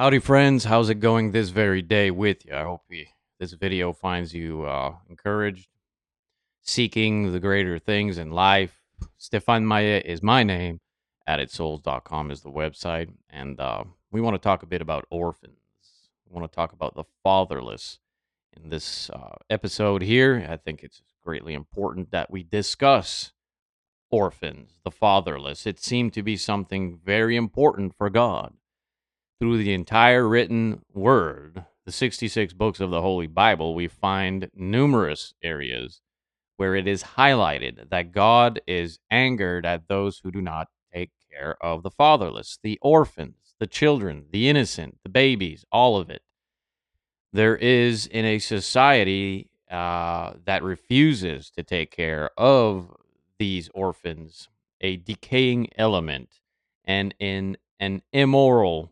Howdy, friends. How's it going this very day with you? I hope this video finds you encouraged, seeking the greater things in life. Stefan Maya is my name. AddedSouls.com is the website. And we want to talk a bit about orphans. We want to talk about the fatherless in this episode here. I think it's greatly important that we discuss orphans, the fatherless. It seemed to be something very important for God through the entire written word, the 66 books of the Holy Bible, we find numerous areas where it is highlighted that God is angered at those who do not take care of the fatherless, the orphans, the children, the innocent, the babies, all of it. There is in a society that refuses to take care of these orphans a decaying element and in an immoral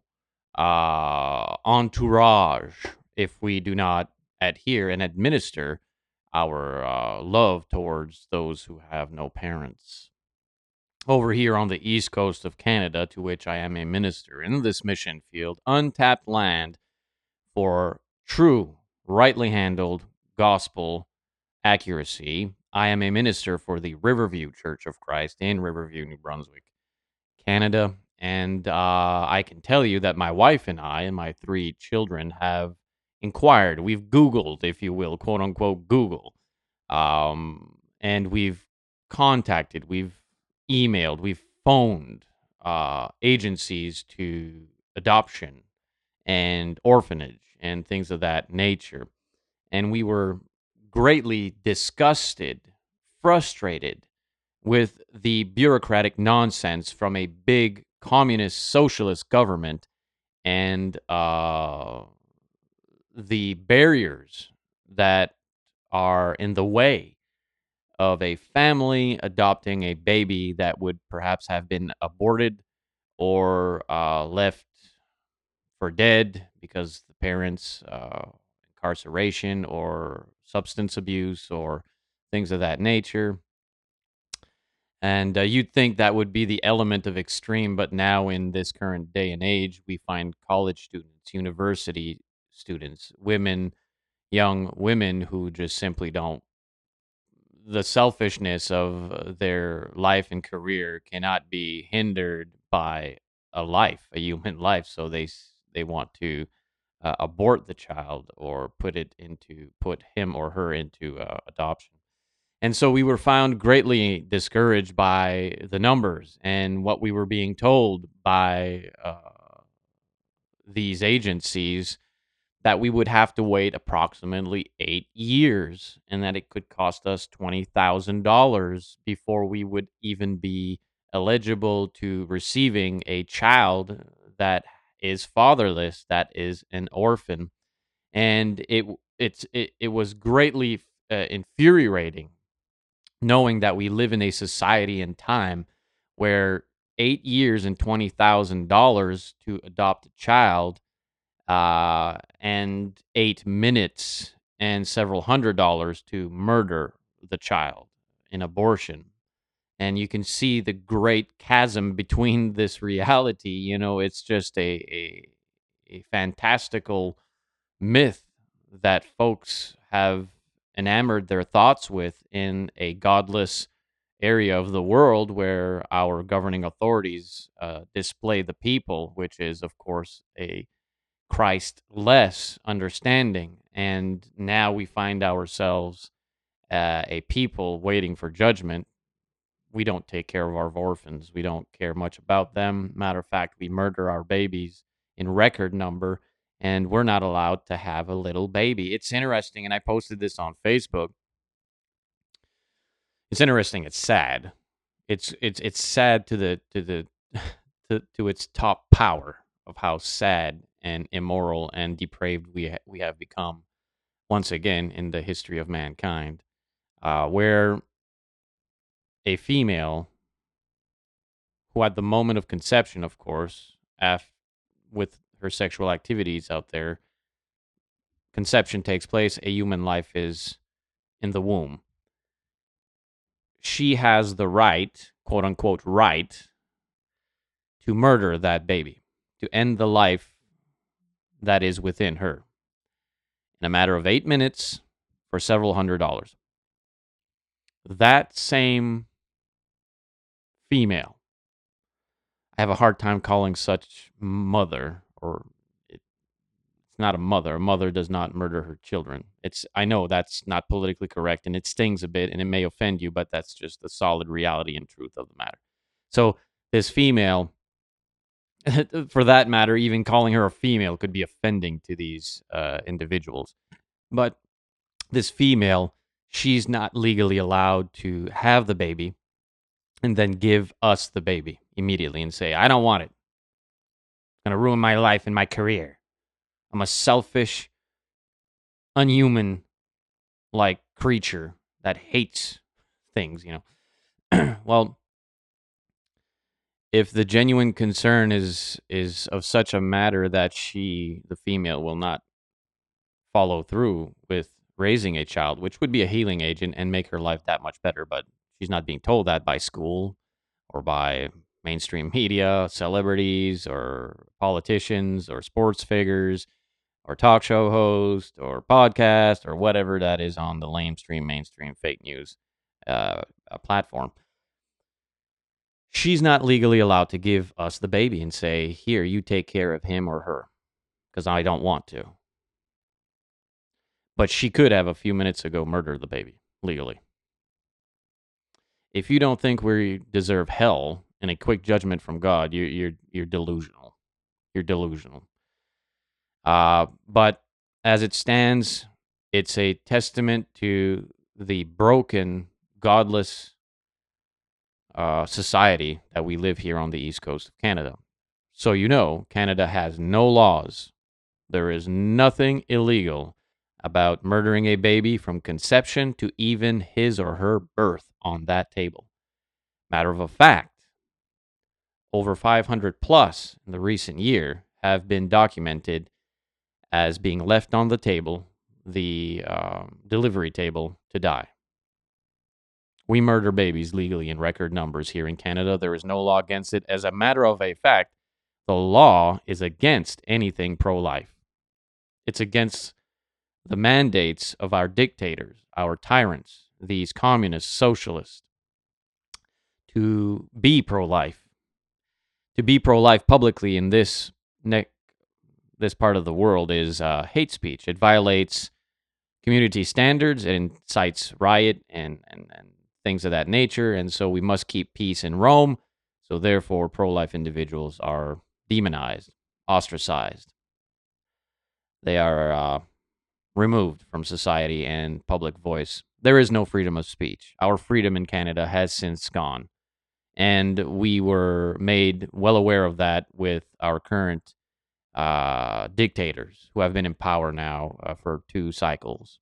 entourage if we do not adhere and administer our love towards those who have no parents. Over here on the east coast of Canada, to which I am a minister in this mission field, untapped land for true, rightly handled gospel accuracy. I am a minister for the Riverview Church of Christ in Riverview, New Brunswick, Canada. And I can tell you that my wife and I and my three children have inquired. We've Googled, if you will, quote unquote, Google. And we've contacted, we've emailed, we've phoned agencies to adoption and orphanage and things of that nature. And we were greatly disgusted, frustrated with the bureaucratic nonsense from a big communist socialist government and the barriers that are in the way of a family adopting a baby that would perhaps have been aborted or left for dead because the parents incarceration or substance abuse or things of that nature. And you'd think that would be the element of extreme, but now in this current day and age, we find college students, university students, women, young women who just simply don't. The selfishness of their life and career cannot be hindered by a life, a human life. So they want to abort the child or put him or her into adoption. And so we were found greatly discouraged by the numbers and what we were being told by these agencies that we would have to wait approximately 8 years and that it could cost us $20,000 before we would even be eligible to receiving a child that is fatherless, that is an orphan. And it was greatly infuriating knowing that we live in a society and time where 8 years and $20,000 to adopt a child, and 8 minutes and several $100s to murder the child in abortion. And you can see the great chasm between this reality. You know, it's just a fantastical myth that folks have enamored their thoughts with in a godless area of the world where our governing authorities display the people, which is, of course, a Christ-less understanding. And now we find ourselves a people waiting for judgment. We don't take care of our orphans. We don't care much about them. Matter of fact, we murder our babies in record number, and we're not allowed to have a little baby. It's interesting, and I posted this on Facebook. It's interesting. It's sad. It's sad to the to its top power of how sad and immoral and depraved we have become once again in the history of mankind, where a female who at the moment of conception, of course, with her sexual activities out there, conception takes place, a human life is in the womb. She has the right, quote unquote, right, to murder that baby, to end the life that is within her in a matter of 8 minutes for several $100s. That same female, I have a hard time calling such mother, or it's not a mother. A mother does not murder her children. I know that's not politically correct and it stings a bit and it may offend you, but that's just the solid reality and truth of the matter. So this female, for that matter, even calling her a female could be offending to these individuals. But this female, she's not legally allowed to have the baby and then give us the baby immediately and say, I don't want it. It's going to ruin my life and my career. I'm a selfish, unhuman like creature that hates things, Well, if the genuine concern is of such a matter that the female, will not follow through with raising a child, which would be a healing agent and make her life that much better, but she's not being told that by school or by mainstream media, celebrities or politicians or sports figures or talk show host or podcast or whatever that is on the mainstream fake news platform. She's not legally allowed to give us the baby and say, here, you take care of him or her, because I don't want to. But she could have a few minutes ago murdered the baby legally. If you don't think we deserve hell and a quick judgment from God, you're delusional. You're delusional. But as it stands, it's a testament to the broken, godless society that we live here on the east coast of Canada. So Canada has no laws. There is nothing illegal about murdering a baby from conception to even his or her birth on that table. Matter of fact, over 500 plus in the recent year have been documented as being left on the table, the delivery table, to die. We murder babies legally in record numbers here in Canada. There is no law against it. As a matter of a fact, the law is against anything pro-life. It's against the mandates of our dictators, our tyrants, these communist socialists, to be pro-life. To be pro-life publicly in this part of the world is hate speech. It violates community standards. It incites riot and things of that nature. And so we must keep peace in Rome. So therefore, pro-life individuals are demonized, ostracized. They are removed from society and public voice. There is no freedom of speech. Our freedom in Canada has since gone. And we were made well aware of that with our current dictators who have been in power now for 2 cycles.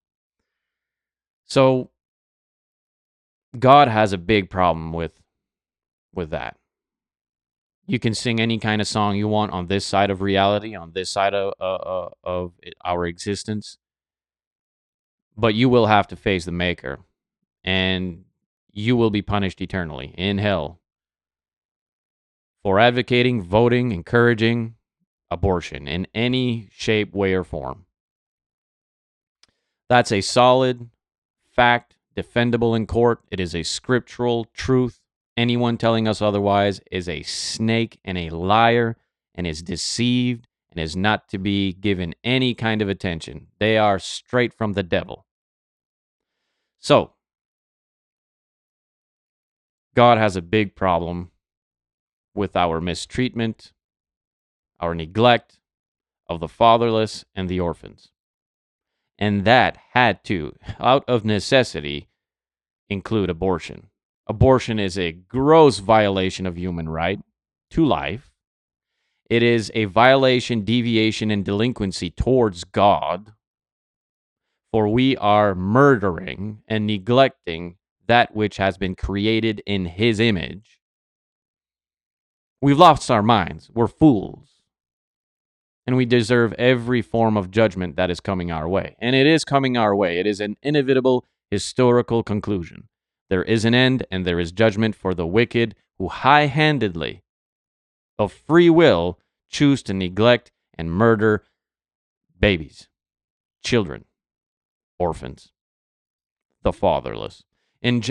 So God has a big problem with that. You can sing any kind of song you want on this side of reality, on this side of our existence, but you will have to face the Maker, and you will be punished eternally in hell for advocating, voting, encouraging abortion in any shape, way, or form. That's a solid fact, defendable in court. It is a scriptural truth. Anyone telling us otherwise is a snake and a liar and is deceived and is not to be given any kind of attention. They are straight from the devil. So, God has a big problem with our mistreatment, our neglect of the fatherless and the orphans. And that had to, out of necessity, include abortion. Abortion is a gross violation of human right to life. It is a violation, deviation, and delinquency towards God, for we are murdering and neglecting that which has been created in His image. We've lost our minds. We're fools. And we deserve every form of judgment that is coming our way. And it is coming our way. It is an inevitable historical conclusion. There is an end and there is judgment for the wicked who high-handedly, of free will, choose to neglect and murder babies, children, orphans, the fatherless. In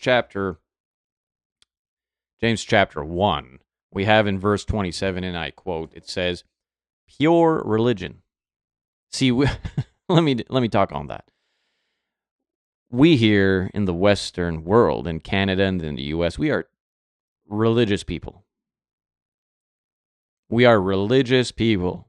James chapter 1, we have in verse 27, and I quote, it says, pure religion. See, let me talk on that. We here in the Western world, in Canada and in the U.S., we are religious people. We are religious people.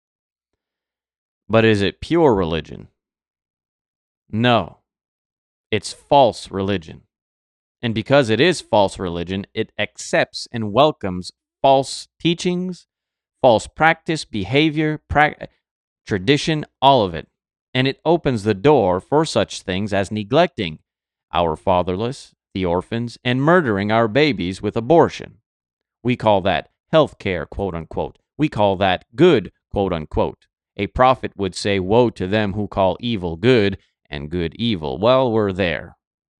But is it pure religion? No. It's false religion. And because it is false religion, it accepts and welcomes false teachings, false practice, behavior, tradition, all of it. And it opens the door for such things as neglecting our fatherless, the orphans, and murdering our babies with abortion. We call that health care, quote unquote. We call that good, quote unquote. A prophet would say, woe to them who call evil good and good evil. Well, we're there.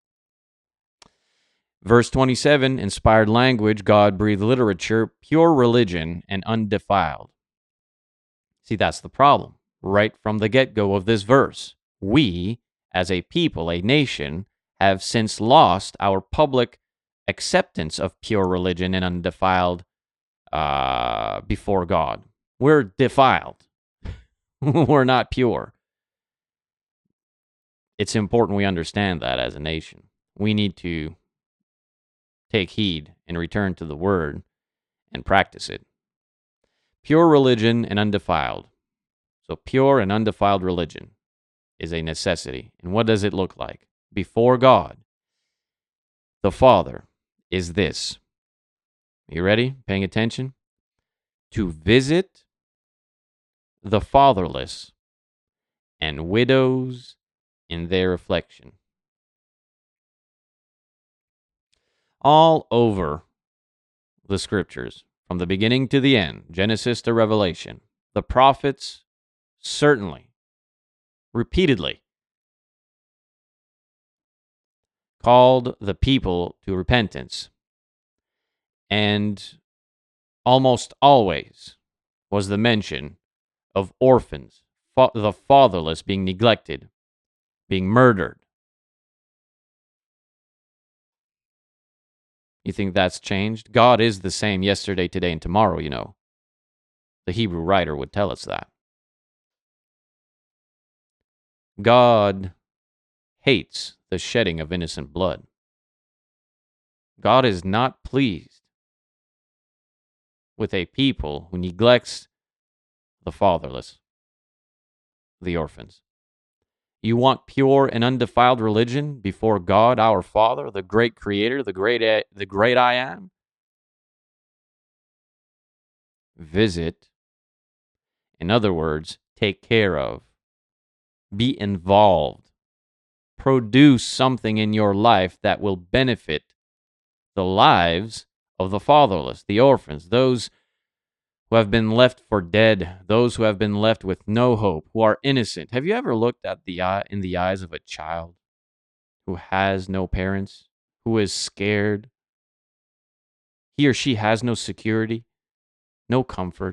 Verse 27, inspired language, God-breathed literature, pure religion, and undefiled. See, that's the problem. Right from the get-go of this verse, we, as a people, a nation, have since lost our public acceptance of pure religion and undefiled before God. We're defiled. We're not pure. It's important we understand that as a nation. We need to take heed and return to the Word and practice it. Pure religion and undefiled. So pure and undefiled religion is a necessity. And what does it look like? Before God, the Father, is this. You ready? Paying attention? To visit the fatherless and widows in their affliction. All over the scriptures, from the beginning to the end, Genesis to Revelation, the prophets certainly, repeatedly, called the people to repentance. And almost always was the mention of orphans, the fatherless being neglected, being murdered. You think that's changed? God is the same yesterday, today, and tomorrow, you know. The Hebrew writer would tell us that. God hates the shedding of innocent blood. God is not pleased with a people who neglects the fatherless, the orphans. You want pure and undefiled religion before God, our Father, the great Creator, the great I Am? Visit. In other words, take care of. Be involved. Produce something in your life that will benefit the lives of the fatherless, the orphans, those who have been left for dead, those who have been left with no hope, who are innocent. Have you ever looked at in the eyes of a child who has no parents, who is scared? He or she has no security, no comfort.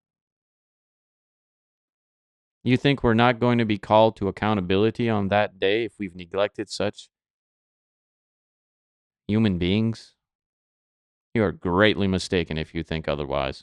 You think we're not going to be called to accountability on that day if we've neglected such human beings? You are greatly mistaken if you think otherwise.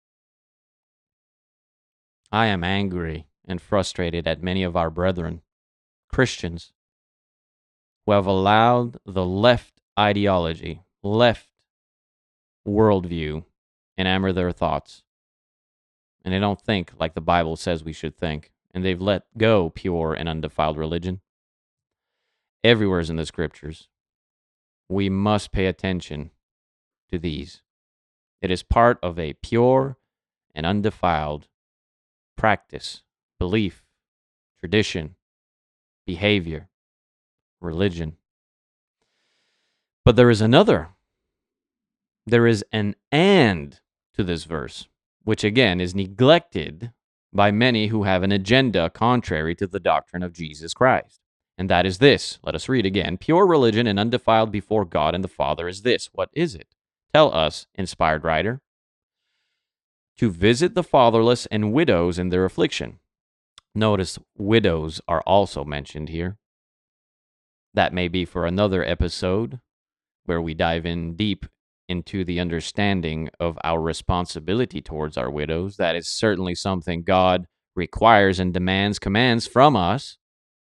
I am angry and frustrated at many of our brethren, Christians, who have allowed the left ideology, left worldview, enamor their thoughts. And they don't think like the Bible says we should think. And they've let go pure and undefiled religion. Everywhere in the scriptures. We must pay attention to these. It is part of a pure and undefiled practice, belief, tradition, behavior, religion. But there is another. There is an and to this verse, which again is neglected by many who have an agenda contrary to the doctrine of Jesus Christ. And that is this. Let us read again. Pure religion and undefiled before God and the Father is this. What is it? Tell us, inspired writer. To visit the fatherless and widows in their affliction. Notice widows are also mentioned here. That may be for another episode where we dive in deep into the understanding of our responsibility towards our widows. That is certainly something God requires and commands from us.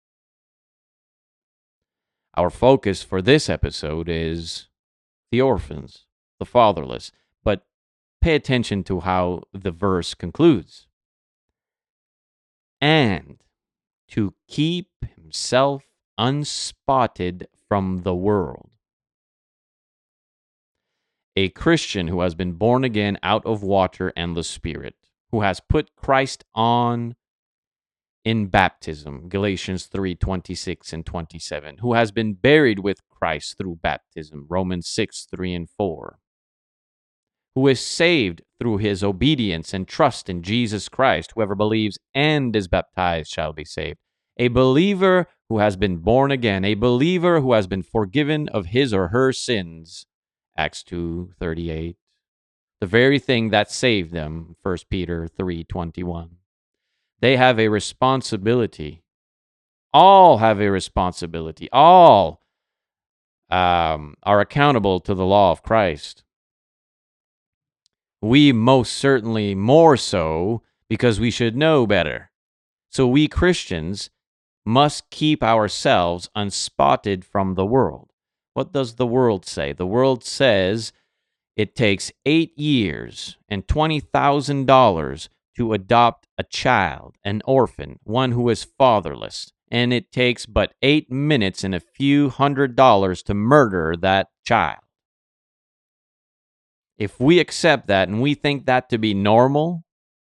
Our focus for this episode is the orphans, the fatherless. But pay attention to how the verse concludes. And to keep himself unspotted from the world. A Christian who has been born again out of water and the Spirit, who has put Christ on in baptism, Galatians 3:26 and 27, who has been buried with Christ through baptism, Romans 6:3 and 4, who is saved through his obedience and trust in Jesus Christ. Whoever believes and is baptized shall be saved. A believer who has been born again, a believer who has been forgiven of his or her sins, Acts 2:38, the very thing that saved them, 1 Peter 3:21. They have a responsibility. All have a responsibility. All are accountable to the law of Christ. We most certainly more so because we should know better. So we Christians must keep ourselves unspotted from the world. What does the world say? The world says it takes 8 years and $20,000 to adopt a child, an orphan, one who is fatherless. And it takes but 8 minutes and a few $100s to murder that child. If we accept that and we think that to be normal,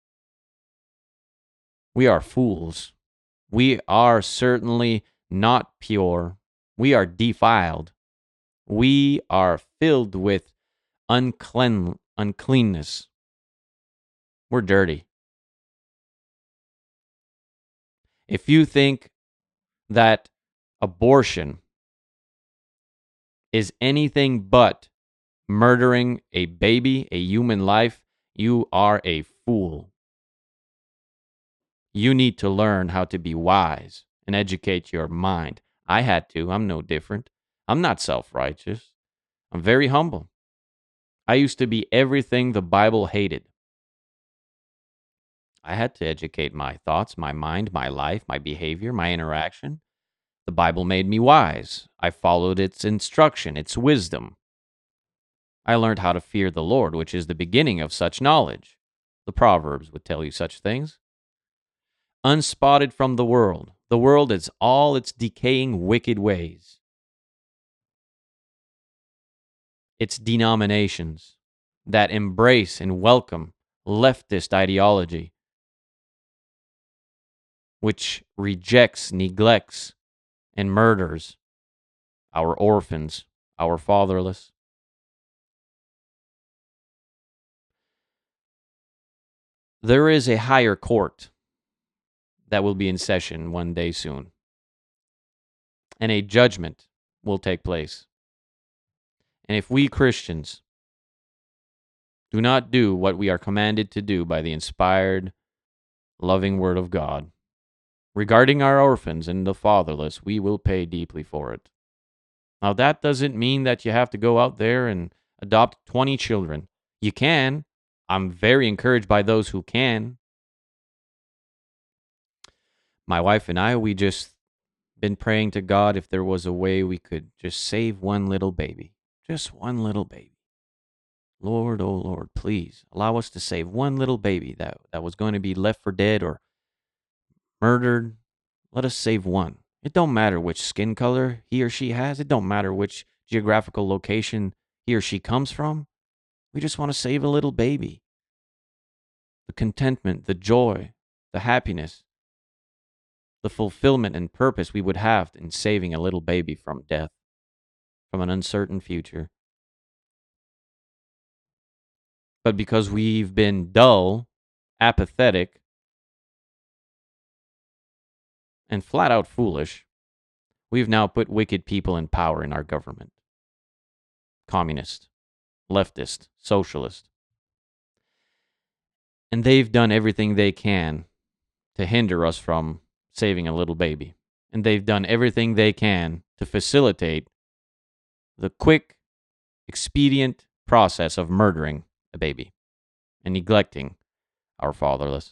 we are fools. We are certainly not pure. We are defiled. We are filled with uncleanness. We're dirty. If you think that abortion is anything but murdering a baby, a human life, you are a fool. You need to learn how to be wise and educate your mind. I had to. I'm no different. I'm not self-righteous. I'm very humble. I used to be everything the Bible hated. I had to educate my thoughts, my mind, my life, my behavior, my interaction. The Bible made me wise. I followed its instruction, its wisdom. I learned how to fear the Lord, which is the beginning of such knowledge. The Proverbs would tell you such things. Unspotted from the world. The world is all its decaying wicked ways. Its denominations that embrace and welcome leftist ideology, which rejects, neglects, and murders our orphans, our fatherless. There is a higher court that will be in session one day soon, and a judgment will take place. And if we Christians do not do what we are commanded to do by the inspired, loving Word of God, regarding our orphans and the fatherless, we will pay deeply for it. Now, that doesn't mean that you have to go out there and adopt 20 children. You can. I'm very encouraged by those who can. My wife and I, we just been praying to God if there was a way we could just save one little baby. Just one little baby. Lord, oh Lord, please allow us to save one little baby that was going to be left for dead or murdered. Let us save one. It don't matter which skin color he or she has. It don't matter which geographical location he or she comes from. We just want to save a little baby. The contentment, the joy, the happiness, the fulfillment and purpose we would have in saving a little baby from death, from an uncertain future. But because we've been dull, apathetic, and flat out foolish, we've now put wicked people in power in our government. Communist, leftist, socialist. And they've done everything they can to hinder us from saving a little baby. And they've done everything they can to facilitate the quick, expedient process of murdering a baby and neglecting our fatherless.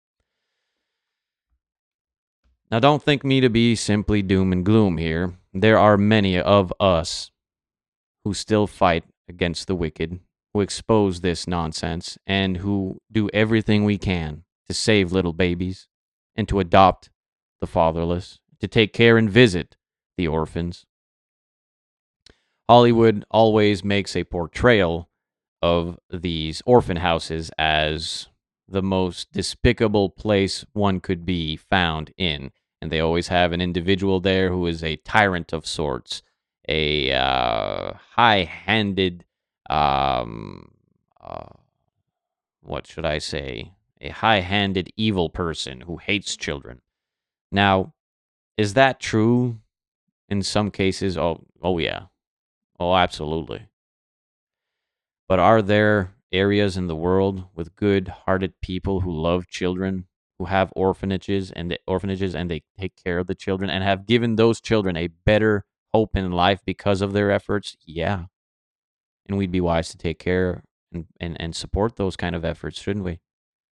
Now, don't think me to be simply doom and gloom here. There are many of us who still fight against the wicked, who expose this nonsense, and who do everything we can to save little babies and to adopt the fatherless, to take care and visit the orphans. Hollywood always makes a portrayal of these orphan houses as the most despicable place one could be found in. And they always have an individual there who is a tyrant of sorts, a high-handed, um, uh, what should I say, a high-handed evil person who hates children. Now, is that true in some cases? Oh yeah. Oh, absolutely. But are there areas in the world with good-hearted people who love children, who have orphanages and they take care of the children and have given those children a better hope in life because of their efforts? Yeah. And we'd be wise to take care and support those kind of efforts, shouldn't we?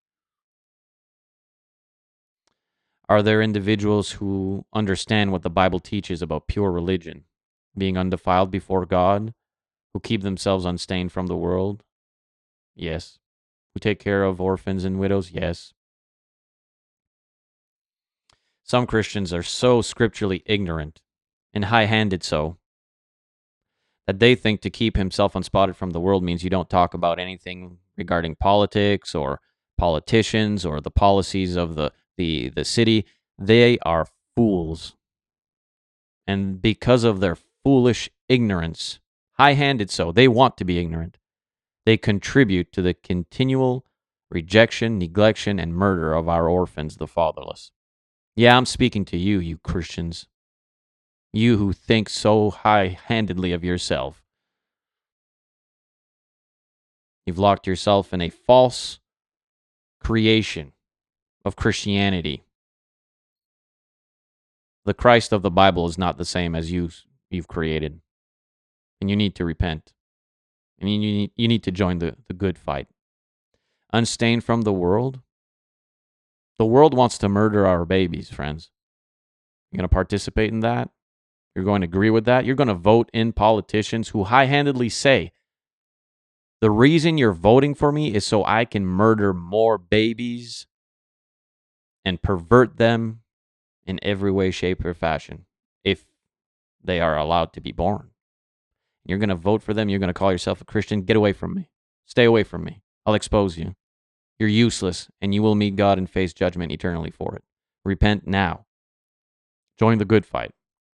Are there individuals who understand what the Bible teaches about pure religion, being undefiled before God, who keep themselves unstained from the world? Yes. Who take care of orphans and widows? Yes. Some Christians are so scripturally ignorant and high-handed so that they think to keep himself unspotted from the world means you don't talk about anything regarding politics or politicians or the policies of the city. They are fools. And because of their foolish ignorance, high-handed so, they want to be ignorant. They contribute to the continual rejection, neglection, and murder of our orphans, the fatherless. Yeah, I'm speaking to you, you Christians. You who think so high-handedly of yourself. You've locked yourself in a false creation of Christianity. The Christ of the Bible is not the same as you've created. And you need to repent. And you need to join the good fight. Unstained from the world? The world wants to murder our babies, friends. You're going to participate in that? You're going to agree with that? You're going to vote in politicians who high-handedly say, the reason you're voting for me is so I can murder more babies and pervert them in every way, shape, or fashion if they are allowed to be born. You're going to vote for them. You're going to call yourself a Christian. Get away from me. Stay away from me. I'll expose you. You're useless, and you will meet God and face judgment eternally for it. Repent now. Join the good fight.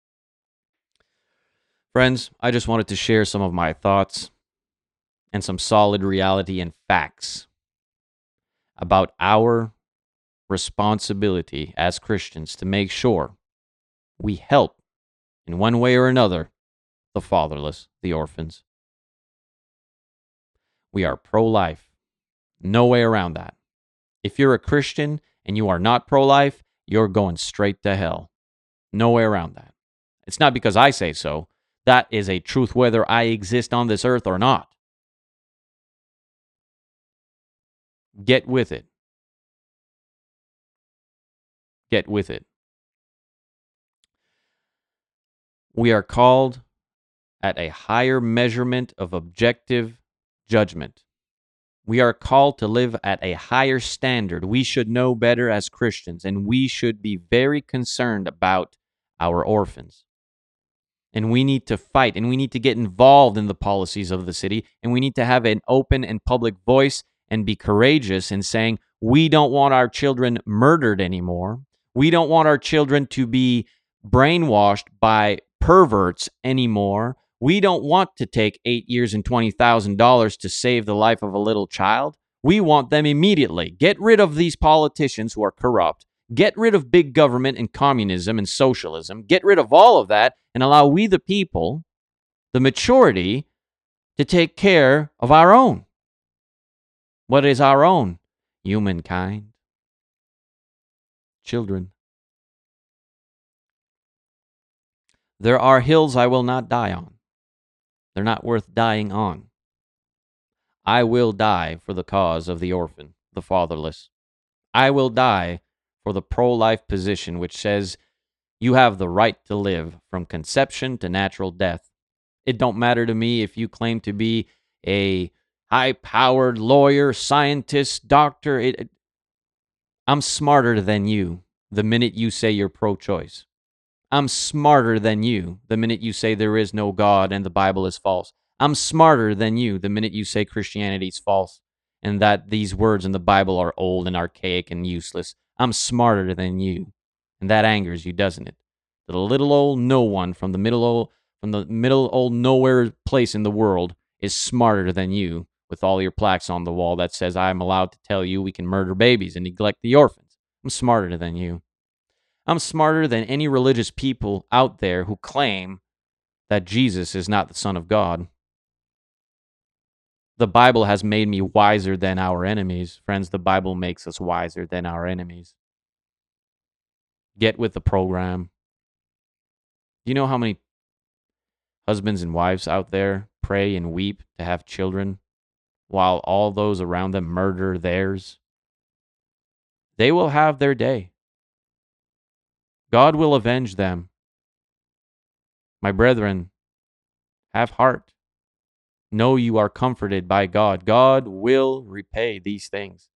Friends, I just wanted to share some of my thoughts and some solid reality and facts about our responsibility as Christians to make sure we help in one way or another the fatherless, the orphans. We are pro-life. No way around that. If you're a Christian and you are not pro-life, you're going straight to hell. No way around that. It's not because I say so. That is a truth whether I exist on this earth or not. Get with it. Get with it. We are called at a higher measurement of objective judgment. We are called to live at a higher standard. We should know better as Christians, and we should be very concerned about our orphans. And we need to fight, and we need to get involved in the policies of the city, and we need to have an open and public voice and be courageous in saying, we don't want our children murdered anymore. We don't want our children to be brainwashed by perverts anymore. We don't want to take 8 years and $20,000 to save the life of a little child. We want them immediately. Get rid of these politicians who are corrupt. Get rid of big government and communism and socialism. Get rid of all of that and allow we the people the maturity to take care of our own. What is our own? Humankind. children. There are hills I will not die on. They're not worth dying on. I will die for the cause of the orphan, the fatherless. I will die for the pro-life position which says you have the right to live from conception to natural death. It don't matter to me if you claim to be a high-powered lawyer, scientist, doctor. I'm smarter than you the minute you say you're pro-choice. I'm smarter than you the minute you say there is no God and the Bible is false. I'm smarter than you the minute you say Christianity is false and that these words in the Bible are old and archaic and useless. I'm smarter than you. And that angers you, doesn't it? The little old no one from the middle old nowhere place in the world is smarter than you with all your plaques on the wall that says I am allowed to tell you we can murder babies and neglect the orphans. I'm smarter than you. I'm smarter than any religious people out there who claim that Jesus is not the Son of God. The Bible has made me wiser than our enemies. Friends, the Bible makes us wiser than our enemies. Get with the program. Do you know how many husbands and wives out there pray and weep to have children while all those around them murder theirs? They will have their day. God will avenge them. My brethren, have heart. Know you are comforted by God. God will repay these things.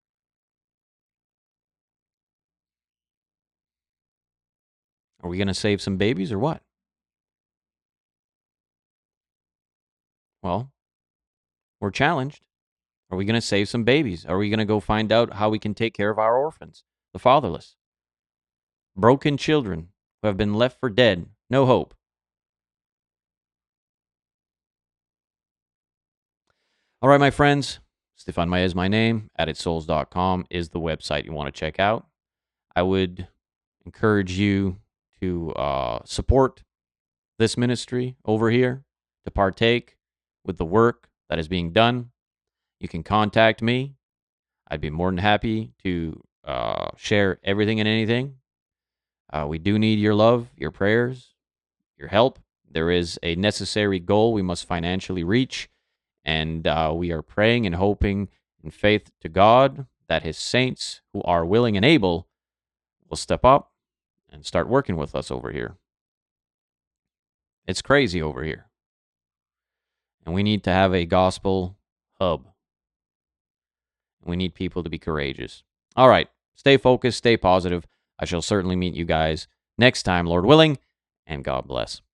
Are we going to save some babies or what? Well, we're challenged. Are we going to save some babies? Are we going to go find out how we can take care of our orphans, the fatherless, broken children who have been left for dead, no hope? All right, my friends, Stefan Maya is my name. AddedSouls.com is the website you want to check out. I would encourage you to support this ministry over here, to partake with the work that is being done. You can contact me. I'd be more than happy to share everything and anything. We do need your love, your prayers, your help. There is a necessary goal we must financially reach, and we are praying and hoping in faith to God that his saints who are willing and able will step up and start working with us over here. It's crazy over here. And we need to have a gospel hub. We need people to be courageous. All right. Stay focused, stay positive. I shall certainly meet you guys next time, Lord willing, and God bless.